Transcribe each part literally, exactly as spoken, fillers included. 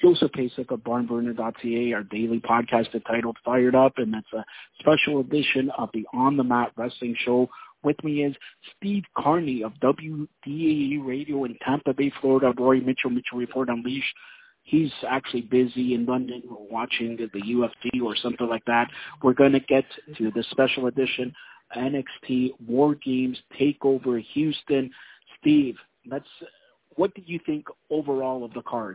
Joseph Pasek of barn burner dot c a, our daily podcast entitled Fired Up, and that's a special edition of the On the Mat Wrestling Show. With me is Steve Carney of W D A E Radio in Tampa Bay, Florida. Rory Mitchell, Mitchell Report Unleashed. He's actually busy in London watching the U F C or something like that. We're going to get to the special edition N X T War Games Takeover Houston. Steve, let's. What did you think overall of the card?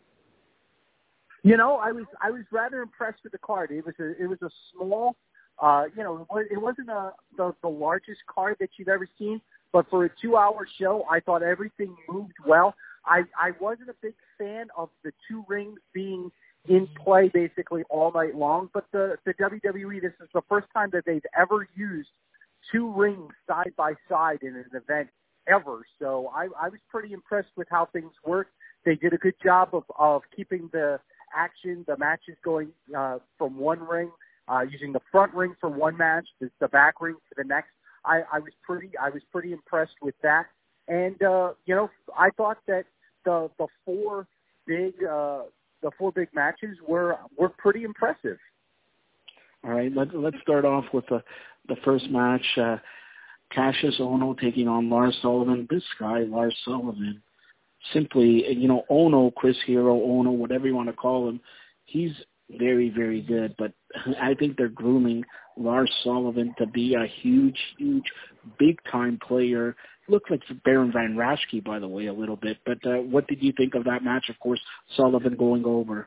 You know, I was I was rather impressed with the card. It was a it was a small, uh, you know, it wasn't a, the the largest card that you've ever seen, but for a two-hour show, I thought everything moved well. I I wasn't a big fan of the two rings being in play basically all night long, but the the W W E, this is the first time that they've ever used two rings side by side in an event ever. So I I was pretty impressed with how things worked. They did a good job of of keeping the action, the matches going uh, from one ring, uh, using the front ring for one match, the, the back ring for the next. I, I was pretty, I was pretty impressed with that. And uh, you know, I thought that the the four big, uh, the four big matches were were pretty impressive. All right, let, let's start off with the the first match. Uh, Cassius Ohno taking on Lars Sullivan. This guy, Lars Sullivan. Simply, you know, Ono, Chris Hero, Ono, whatever you want to call him, he's very, very good. But I think they're grooming Lars Sullivan to be a huge, huge, big-time player. Looked like Baron Van Raschke, by the way, a little bit. But uh, what did you think of that match? Of course, Sullivan going over.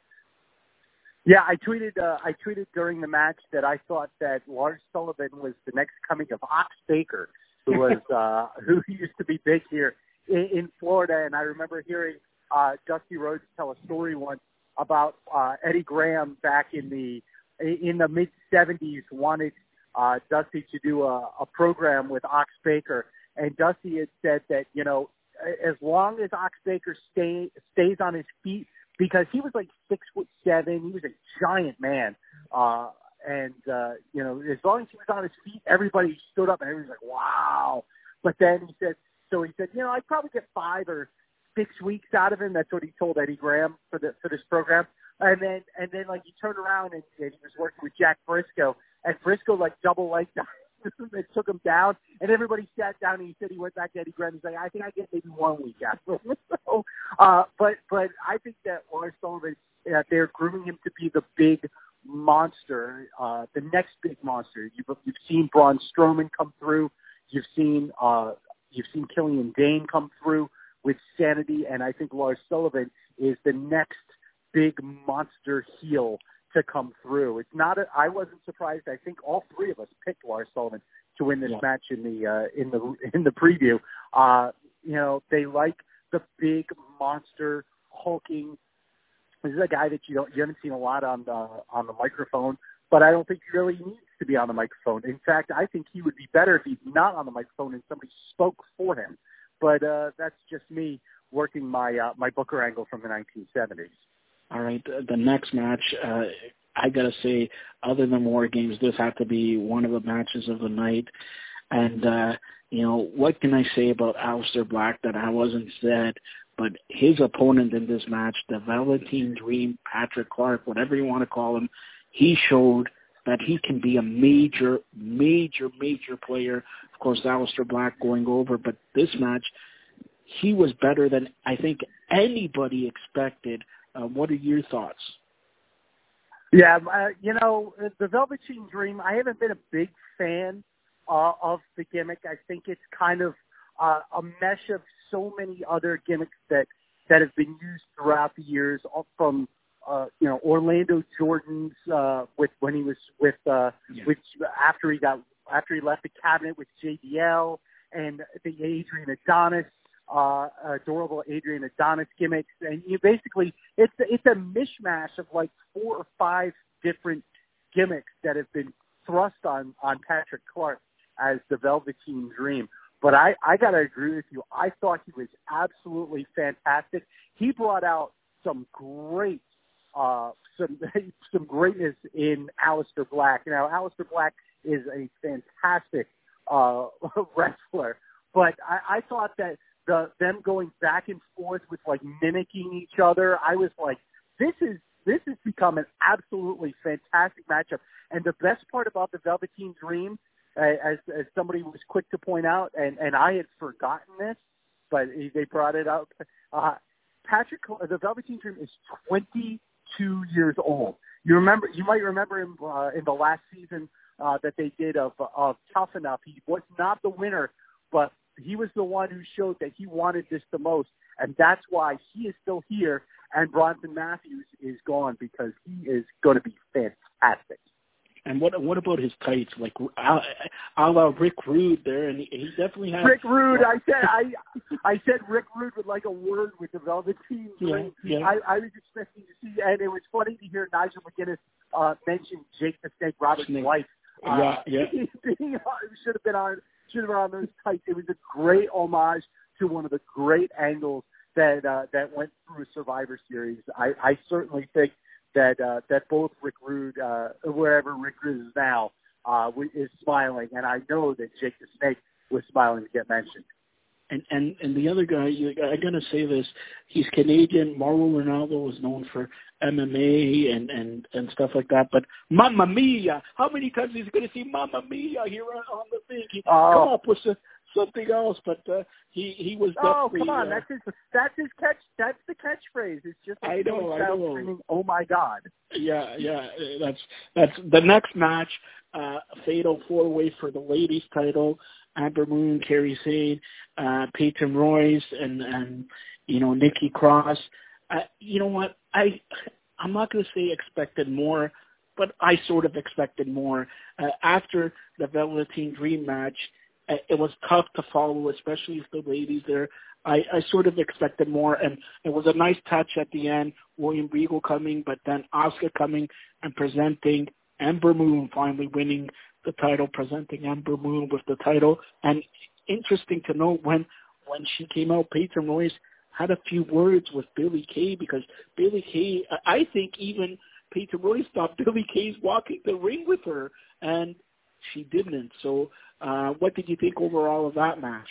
Yeah, I tweeted. Uh, I tweeted during the match that I thought that Lars Sullivan was the next coming of Ox Baker, who was uh, who used to be big here in, in Florida. And I remember hearing uh, Dusty Rhodes tell a story once about uh, Eddie Graham back in the in the mid seventies wanted uh, Dusty to do a, a program with Ox Baker, and Dusty had said that, you know, as long as Ox Baker stay, stays on his feet, because he was like six foot seven, he was a giant man, uh, and uh, you know, as long as he was on his feet, everybody stood up and everybody was like, wow. But then he said, so he said, you know, I'd probably get five or six weeks out of him. That's what he told Eddie Graham for the for this program. And then and then like he turned around and, and he was working with Jack Briscoe, and Briscoe like double legged him and took him down, and everybody sat down, and he said he went back to Eddie Graham. He's like, I think I get maybe one week after. so, uh, but but I think that Lars Sullivan, uh, they're grooming him to be the big monster, uh, the next big monster. You've you've seen Braun Strowman come through. You've seen uh, you've seen Killian Dane come through with Sanity, and I think Lars Sullivan is the next big monster heel to come through. It's not. A, I wasn't surprised. I think all three of us picked Lars Sullivan to win this yeah. match in the uh, in the in the preview. Uh, you know, they like the big monster hulking. This is a guy that you don't you haven't seen a lot on the on the microphone, but I don't think he really needs to be on the microphone. In fact, I think he would be better if he's not on the microphone and somebody spoke for him. But uh, that's just me working my uh, my Booker angle from the nineteen seventies. All right, the next match, uh, I got to say, other than War Games, this had to be one of the matches of the night. And, uh, you know, what can I say about Aleister Black that I wasn't said? But his opponent in this match, the Velveteen Dream, Patrick Clark, whatever you want to call him, he showed that he can be a major, major, major player. Of course, Aleister Black going over. But this match, he was better than I think anybody expected. Uh, what are your thoughts? Yeah, uh, you know, the Velveteen Dream, I haven't been a big fan uh, of the gimmick. I think it's kind of uh, a mesh of so many other gimmicks that, that have been used throughout the years, all from, uh, you know, Orlando Jordan's uh, with when he was with, uh, yeah. with after he got after he left the cabinet with J B L, and the Adrian Adonis. Uh, adorable Adrian Adonis gimmicks, and you basically it's it's a mishmash of like four or five different gimmicks that have been thrust on on Patrick Clark as the Velveteen Dream. But I I gotta agree with you. I thought he was absolutely fantastic. He brought out some great uh, some some greatness in Aleister Black. Now Aleister Black is a fantastic uh, wrestler, but I, I thought that the them going back and forth with like mimicking each other. I was like, this is this has become an absolutely fantastic matchup. And the best part about the Velveteen Dream, uh, as as somebody was quick to point out, and, and I had forgotten this, but they brought it up. Uh, Patrick, the Velveteen Dream is twenty-two years old. You remember? You might remember him uh, in the last season uh, that they did of of Tough Enough. He was not the winner, but he was the one who showed that he wanted this the most, and that's why he is still here. And Bronson Matthews is gone because he is going to be fantastic. And what what about his tights? Like a la Rick Rude there, and he, he definitely has Rick Rude. I said I I said Rick Rude would like a word with the Velveteen Dream. Yeah, yeah. I, I was expecting to see, and it was funny to hear Nigel McGuinness uh, mention Jake the Snake Roberts' Snake. wife. Uh, Yeah, yeah. being on, should have been on should have been on those tights. It was a great homage to one of the great angles that uh, that went through a Survivor Series. I, I certainly think that uh, that both Rick Rude, uh, wherever Rick Rude is now, uh, is smiling, and I know that Jake the Snake was smiling to get mentioned. And and and the other guy, you, I'm gonna say this, he's Canadian. Mauro Ronaldo was known for M M A and and and stuff like that. But Mamma Mia, how many times is he gonna see Mamma Mia here on, on the thing? He, Oh. Come up with something else. But uh, he he was Oh, definitely. come on! Uh, That's his. That's his catch. That's the catchphrase. It's just like I know, I know. screaming, "Oh my God!" Yeah, yeah. That's that's the next match. Uh, fatal four way for the ladies' title. Amber Moon, Kairi Sane, uh, Peyton Royce, and, and, you know, Nikki Cross. Uh, you know what? I, I'm not going to say expected more, but I sort of expected more. Uh, after the Velveteen Dream match, uh, it was tough to follow, especially with the ladies there. I, I sort of expected more, and it was a nice touch at the end. William Regal coming, but then Asuka coming and presenting Ember Moon finally winning the title, presenting Ember Moon with the title. And interesting to note, when when she came out, Peyton Royce had a few words with Billie Kay, because Billie Kay, I think even Peyton Royce thought Billie Kay's walking the ring with her, and she didn't. So uh, what did you think overall of that match?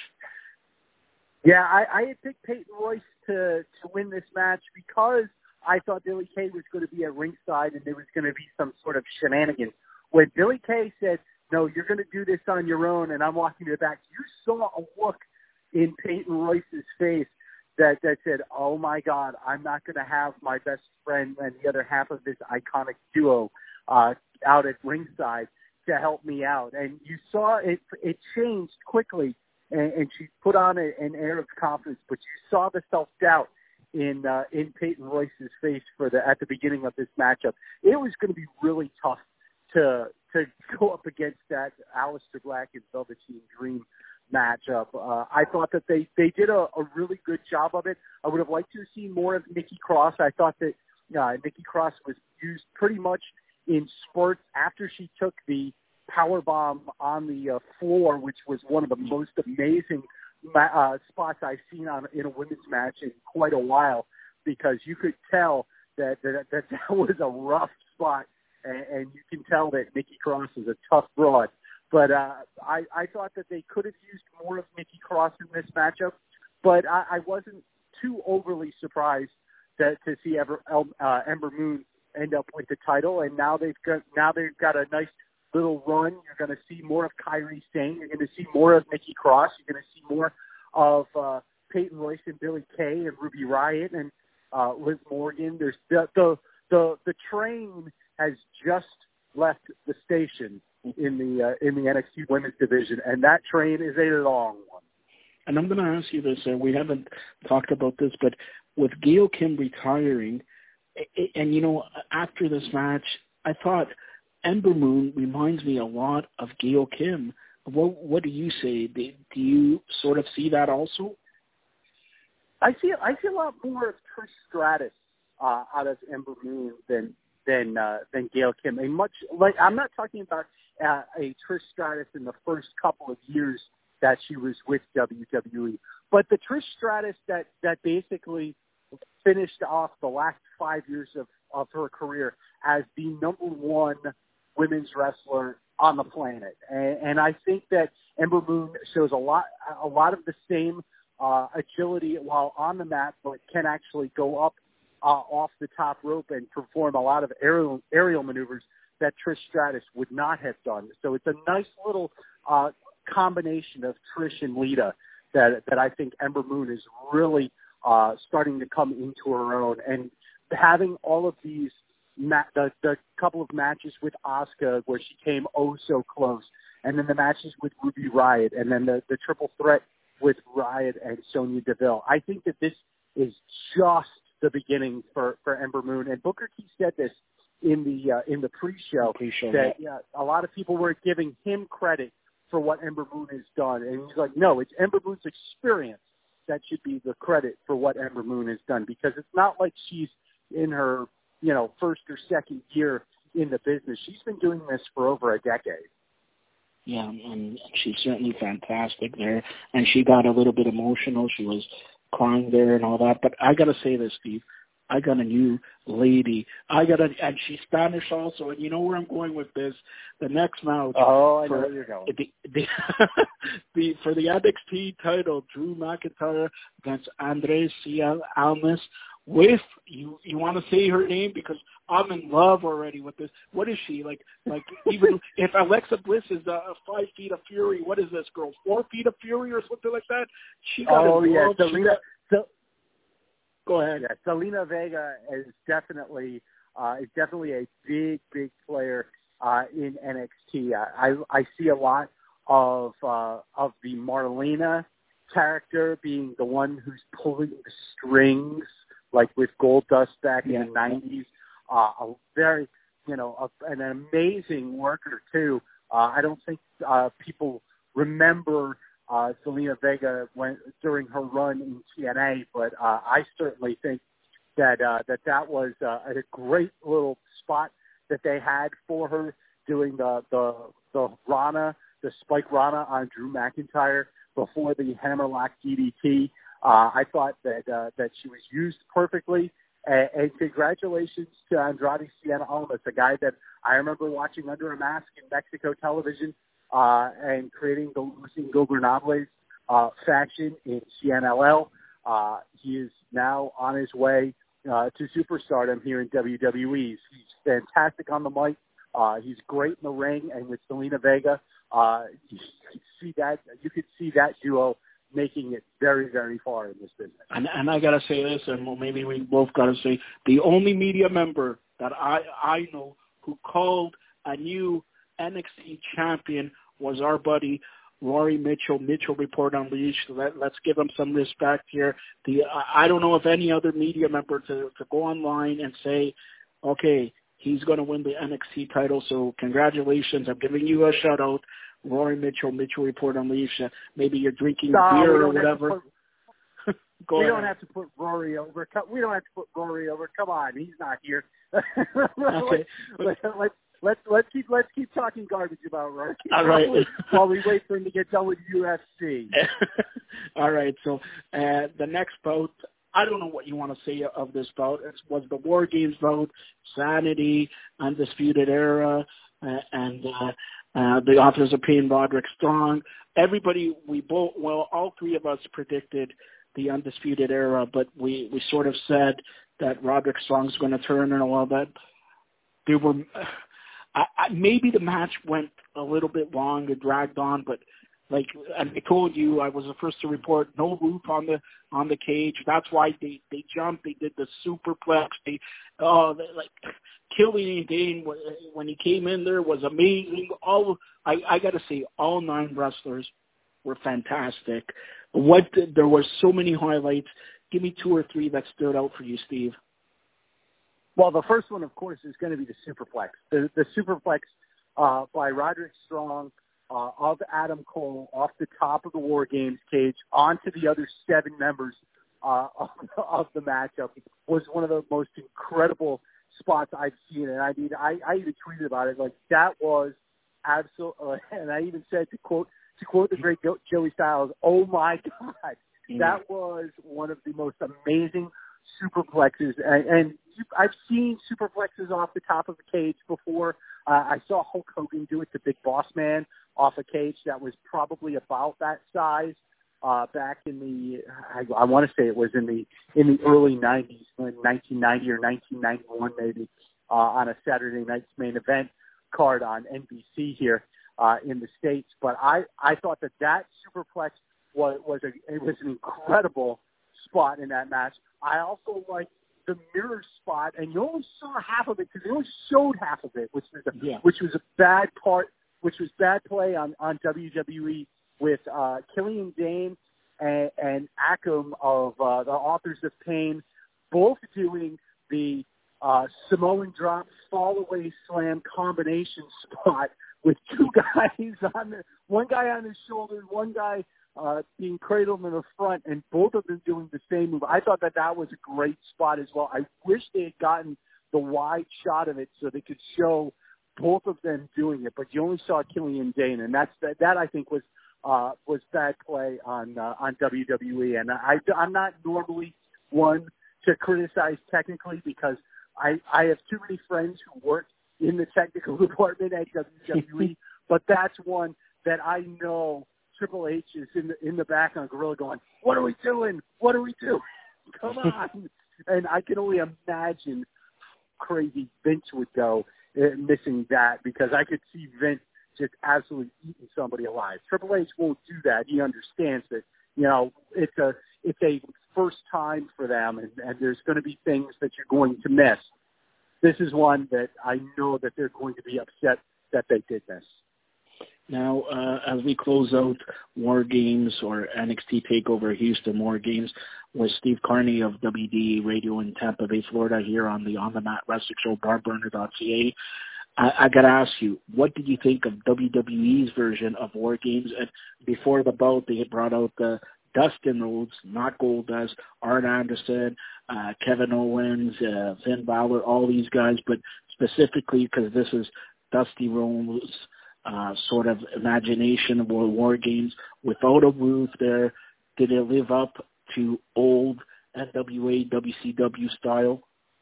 Yeah, I, I had picked Peyton Royce to, to win this match because I thought Billie Kay was going to be at ringside and there was going to be some sort of shenanigans. When Billie Kay said, "No, you're going to do this on your own," and I'm walking to the back, you saw a look in Peyton Royce's face that, that said, "Oh my God, I'm not going to have my best friend and the other half of this iconic duo uh, out at ringside to help me out." And you saw it, it changed quickly, and, and she put on a, an air of confidence, but you saw the self-doubt in uh, in Peyton Royce's face for the at the beginning of this matchup. It was going to be really tough to to go up against that Aleister Black and Velveteen Dream matchup. Uh, I thought that they, they did a, a really good job of it. I would have liked to have seen more of Nikki Cross. I thought that uh, Nikki Cross was used pretty much in spurts after she took the power bomb on the uh, floor, which was one of the most amazing uh, spots I've seen on in a women's match in quite a while, because you could tell that that, that, that was a rough spot. And you can tell that Nikki Cross is a tough broad. But uh, I, I thought that they could have used more of Nikki Cross in this matchup. But I, I wasn't too overly surprised that, to see Ever, uh, Ember Moon end up with the title. And now they've got now they've got a nice little run. You're going to see more of Kairi Sane. You're going to see more of Nikki Cross. You're going to see more of uh, Peyton Royce and Billie Kay and Ruby Riott and uh, Liv Morgan. There's the the the, the train has just left the station in the uh, in the N X T Women's Division, and that train is a long one. And I'm going to ask you this, and we haven't talked about this, but with Gail Kim retiring, and, you know, after this match, I thought Ember Moon reminds me a lot of Gail Kim. What, what do you say? Do, do you sort of see that also? I see I see a lot more of Trish Stratus uh, out of Ember Moon than than uh, than Gail Kim. A much like I'm not talking about uh, a Trish Stratus in the first couple of years that she was with W W E, but the Trish Stratus that that basically finished off the last five years of, of her career as the number one women's wrestler on the planet. And, and I think that Ember Moon shows a lot a lot of the same uh, agility while on the mat, but can actually go up uh, off the top rope and perform a lot of aerial, aerial maneuvers that Trish Stratus would not have done. So it's a nice little uh, combination of Trish and Lita that that I think Ember Moon is really uh, starting to come into her own. And having all of these, ma- the, the couple of matches with Asuka where she came oh so close, and then the matches with Ruby Riott, and then the, the triple threat with Riott and Sonya Deville. I think that this is just the beginning for, for Ember Moon. And Booker T said this in the uh, in the pre-show, pre-show that yeah, a lot of people were giving him credit for what Ember Moon has done. And he's like, no, it's Ember Moon's experience that should be the credit for what Ember Moon has done, because it's not like she's in her, you know, first or second year in the business. She's been doing this for over a decade. Yeah, and she's certainly fantastic there. And she got a little bit emotional. She was crying there and all that. But I got to say this, Steve. I got a new lady. I got a, and she's Spanish also. And you know where I'm going with this? The next match. Oh, I know for, where you're going. The, the, the, for the N X T title, Drew McIntyre against Andres Cien Almas. With you, you want to say her name because I'm in love already with this. What is she like? Like even if Alexa Bliss is uh, five feet of fury, what is this girl? Four feet of fury or something like that? She got oh a yeah, world, Selena. got, So, go ahead. Yeah, Selena Vega is definitely uh, is definitely a big big player uh, in N X T. I I see a lot of uh, of the Marlena character being the one who's pulling the strings, like with Goldust back yeah. in the nineties. Uh, a very, you know, a, an amazing worker too. Uh, I don't think uh, people remember uh, Selena Vega when during her run in T N A, but uh, I certainly think that uh, that that was uh, a great little spot that they had for her doing the the the Rana, the Spike Rana on Drew McIntyre before the Hammerlock D D T. Uh, I thought that uh, that she was used perfectly, and, and congratulations to Andrade Cien Almas, a guy that I remember watching under a mask in Mexico television uh, and creating the Los Ingobernables uh, faction in C N L L. Uh, he is now on his way uh, to superstardom here in W W E. He's fantastic on the mic. Uh, he's great in the ring, and with Selena Vega, uh, you could see that you could see that duo making it very, very far in this business. And, and I gotta say this, and maybe we both gotta say, the only media member that I I know who called a new N X T champion was our buddy Rory Mitchell. Mitchell Report Unleashed. Let, let's give him some respect here. The I don't know if any other media member to to go online and say, okay, he's going to win the N X T title. So congratulations. I'm giving you a shout out. Rory Mitchell, Mitchell Report Unleashed. Maybe you're drinking no, beer or whatever. Put, Go we ahead. don't have to put Rory over. We don't have to put Rory over. Come on, he's not here. Okay. let's, let's let's let's keep let's keep talking garbage about Rory. All right. While we wait for him to get done with U F C. All right. So uh, the next bout. I don't know what you want to say of this bout. It was the War Games bout, Sanity, Undisputed Era, uh, and uh, uh, the Authors of Pain, Roderick Strong. Everybody, we both, well, all three of us predicted the Undisputed Era, but we, we sort of said that Roderick Strong's going to turn and all that. There were, I, I, maybe the match went a little bit long, it dragged on, but like and I told you, I was the first to report no roof on the on the cage. That's why they they jumped. They did the superplex. They oh they, like Killian Dane when he came in there was amazing. All I I got to say, all nine wrestlers were fantastic. What there were so many highlights. Give me two or three that stood out for you, Steve. Well, the first one, of course, is going to be the superplex. The the superplex uh, by Roderick Strong. Uh, of Adam Cole off the top of the War Games cage onto the other seven members uh, of, of the matchup was one of the most incredible spots I've seen. And I mean, I, I even tweeted about it. Like, that was absolutely, uh, and I even said to quote, to quote the great Joey Styles, oh my God, mm-hmm. that was one of the most amazing superplexes. And, and I've seen superplexes off the top of the cage before. Uh, I saw Hulk Hogan do it to Big Boss Man off a cage that was probably about that size. uh, back in the, I, I want to say it was in the in the early nineties, nineteen ninety or nineteen ninety-one maybe, uh, on a Saturday night's main event card on N B C here uh, in the States. But I, I thought that that superplex was, was, a, it was an incredible spot in that match. I also liked the mirror spot, and you only saw half of it because they only showed half of it, which was a, yeah. which was a bad part, which was bad play on, on W W E with uh, Killian Dane and, and Akam of uh, the Authors of Pain, both doing the uh, Samoan drop fall away slam combination spot with two guys on the, one guy on his shoulder, one guy uh, being cradled in the front, and both of them doing the same move. I thought that that was a great spot as well. I wish they had gotten the wide shot of it so they could show both of them doing it, but you only saw Killian Dane, and that's that. That I think was uh, was bad play on uh, on W W E. And I, I'm not normally one to criticize technically because I I have too many friends who work in the technical department at W W E, but that's one that I know Triple H is in the in the back on Gorilla going, "What are we doing? What are we doing? Come on!" And I can only imagine how crazy Vince would go missing that, because I could see Vince just absolutely eating somebody alive. Triple H won't do that. He understands that, you know, it's a it's a first time for them, and, and there's going to be things that you're going to miss. This is one that I know that they're going to be upset that they did this. Now, uh, as we close out War Games or N X T TakeOver Houston War Games with Steve Carney of W D Radio in Tampa Bay, Florida, here on the On the Mat Wrestling Show, bar burner dot c a, I, I got to ask you, what did you think of W W E's version of War Games? And before the bout, they had brought out the Dustin Rhodes, not Goldust, Arn Anderson, uh, Kevin Owens, uh, Finn Balor, all these guys, but specifically because this is Dusty Rhodes' Uh, sort of imagination of War Games without a Ruth there. Did it live up to old N W A, W C W style?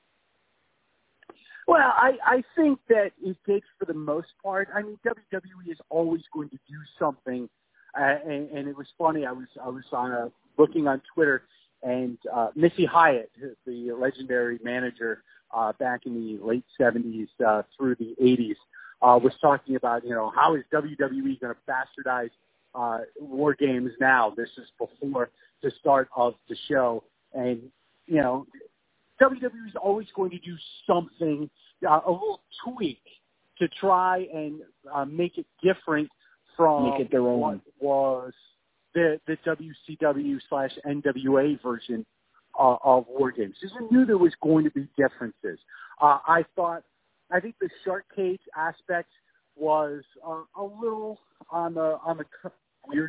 Well, I, I think that it did for the most part. I mean, W W E is always going to do something, uh, and, and it was funny. I was I was on a, looking on Twitter, and uh, Missy Hyatt, the legendary manager uh, back in the late seventies uh, through the eighties, Uh, was talking about, you know, how is W W E going to bastardize uh, War Games now? This is before the start of the show. And, you know, W W E is always going to do something, uh, a little tweak to try and uh, make it different from make it their own. what was the, the W C W slash N W A version uh, of War Games. Because we knew there was going to be differences. Uh, I thought I think the shark cage aspect was uh, a little on the on the weird.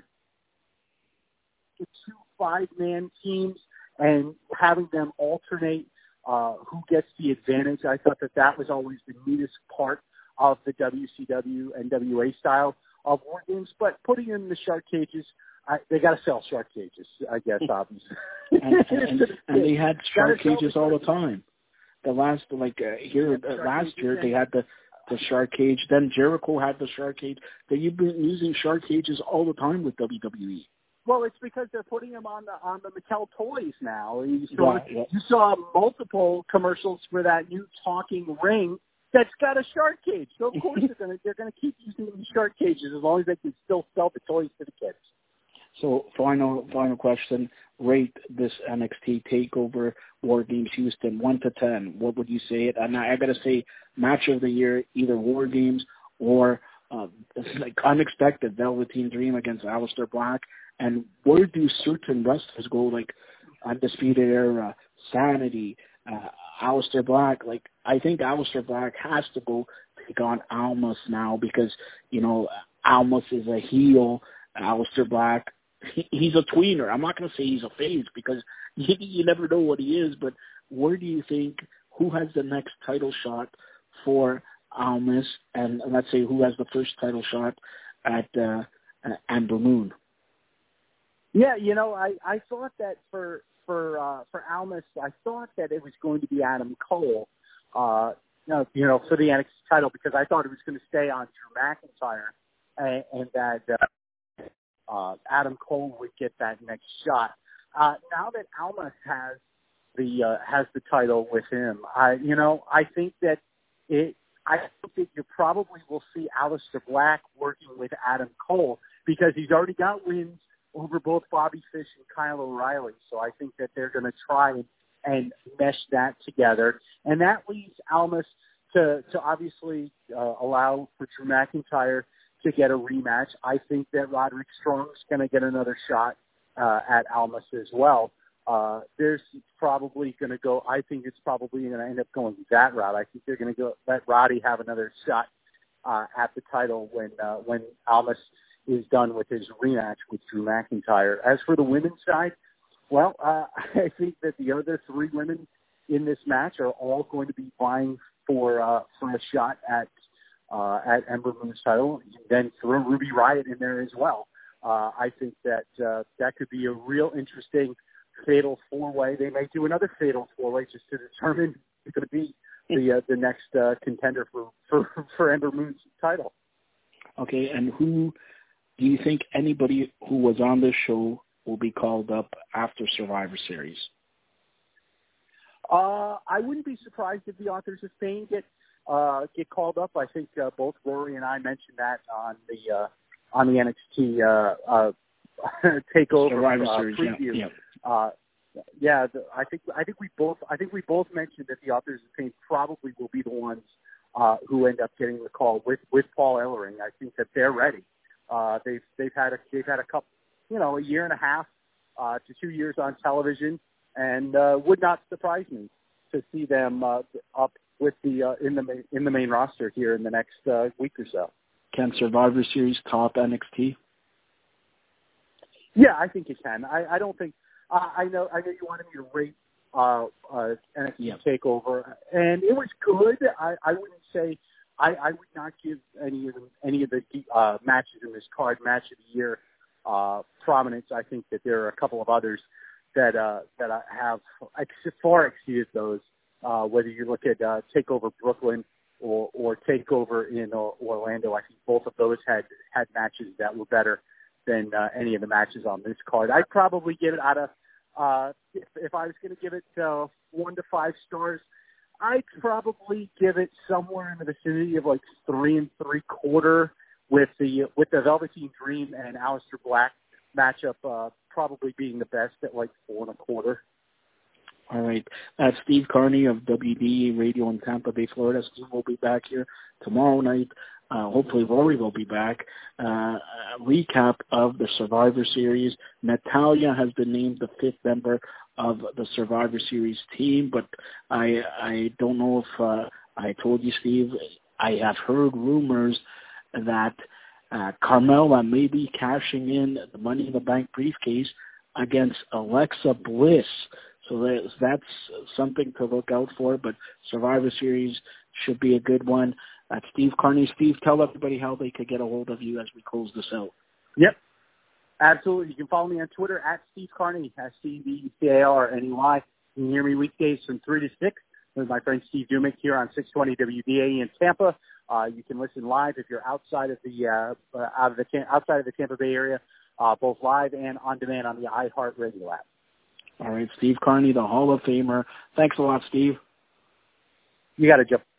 The two five-man teams and having them alternate uh, who gets the advantage. I thought that that was always the neatest part of the W C W and N W A style of War Games. But putting in the shark cages, I, they got to sell shark cages, I guess, obviously. and, and, and they had shark cages all the time. The last, like uh, here uh, last year, they had the, the shark cage. Then Jericho had the shark cage. They've been using shark cages all the time with W W E. Well, it's because they're putting them on the on the Mattel toys now. You saw, yeah, yeah. you saw multiple commercials for that new talking ring that's got a shark cage. So of course they're going to they're going to keep using the shark cages as long as they can still sell the toys to the kids. So final final question: rate this N X T TakeOver War Games Houston one to ten. What would you say it? And I, I got to say, match of the year, either War Games or uh, like unexpected Velveteen Dream against Aleister Black. And where do certain wrestlers go, like Undisputed Era, Sanity, uh, Aleister Black? Like I think Aleister Black has to go take on Almas now because you know Almas is a heel. Aleister Black. He, he's a tweener. I'm not going to say he's a face because you, you never know what he is, but where do you think, who has the next title shot for Almas, and let's say who has the first title shot at uh, Amber Moon? Yeah, you know, I, I thought that for for uh, for Almas, I thought that it was going to be Adam Cole, uh, you know, you know, for the N X T title because I thought it was going to stay on Drew McIntyre, and, and that. Uh, uh, Adam Cole would get that next shot. Uh, now that Almas has the uh, has the title with him, I you know I think that it. I think that you probably will see Aleister Black working with Adam Cole because he's already got wins over both Bobby Fish and Kyle O'Reilly. So I think that they're going to try and, and mesh that together. And that leaves Almas to, to obviously uh, allow for Drew McIntyre to get a rematch. I think that Roderick Strong's going to get another shot uh, at Almas as well. Uh, there's probably going to go, I think it's probably going to end up going that route. I think they're going to go let Roddy have another shot uh, at the title when uh, when Almas is done with his rematch with Drew McIntyre. As for the women's side, well, uh, I think that the other three women in this match are all going to be vying for uh, for a shot at uh, at Ember Moon's title. Then throw Ruby Riott in there as well. Uh, I think that uh, that could be a real interesting fatal four-way. They may do another fatal four-way just to determine who's going to be the uh, the next uh, contender for, for for Ember Moon's title. Okay, and who do you think anybody who was on this show will be called up after Survivor Series? Uh, I wouldn't be surprised if the Authors of Pain get uh, get called up. I think uh, both Rory and I mentioned that on the uh, on the N X T uh, uh, takeover Survivor uh, Series, preview. Yeah, yeah. Uh, yeah, the, I think I think we both I think we both mentioned that the Authors of Pain probably will be the ones uh, who end up getting the call with, with Paul Ellering. I think that they're ready. Uh, they've they've had a they've had a couple, you know, a year and a half uh, to two years on television, and uh, would not surprise me to see them uh, up with the uh, in the main, in the main roster here in the next uh, week or so. Can Survivor Series top N X T? Yeah, I think it can. I, I don't think. Uh, I know. I know you wanted me to rate uh, uh, N X T yep. Takeover, and it was good. I, I wouldn't say. I, I would not give any of the, any of the uh, matches in this card match of the year uh, prominence. I think that there are a couple of others that uh, that I have far exceeded those. Uh, whether you look at uh, Takeover Brooklyn or, or Takeover in uh, Orlando, I think both of those had had matches that were better than uh, any of the matches on this card. I'd probably give it out of, uh, if, if I was going to give it uh, one to five stars, I'd probably give it somewhere in the vicinity of like three and three quarter with the with the Velveteen Dream and Aleister Black matchup uh, probably being the best at like four and a quarter. All right. That's Steve Carney of W D Radio in Tampa Bay, Florida. Steve will be back here tomorrow night. Uh, hopefully Rory will be back. Uh, a recap of the Survivor Series. Natalya has been named the fifth member of the Survivor Series team, but I I don't know if uh, I told you, Steve, I have heard rumors that uh, Carmella may be cashing in the Money in the Bank briefcase against Alexa Bliss. So that's, that's something to look out for, but Survivor Series should be a good one. That's Steve Carney. Steve, tell everybody how they could get a hold of you as we close this out. Yep, absolutely. You can follow me on Twitter at Steve Carney, S C V E C A R N E Y. You can hear me weekdays from three to six with my friend Steve Dumick here on six twenty W D A E in Tampa. Uh, you can listen live if you're outside of the uh, uh, out of the outside of the Tampa Bay area, uh, both live and on demand on the iHeartRadio app. All right, Steve Carney, the Hall of Famer. Thanks a lot, Steve. You got it, Joe.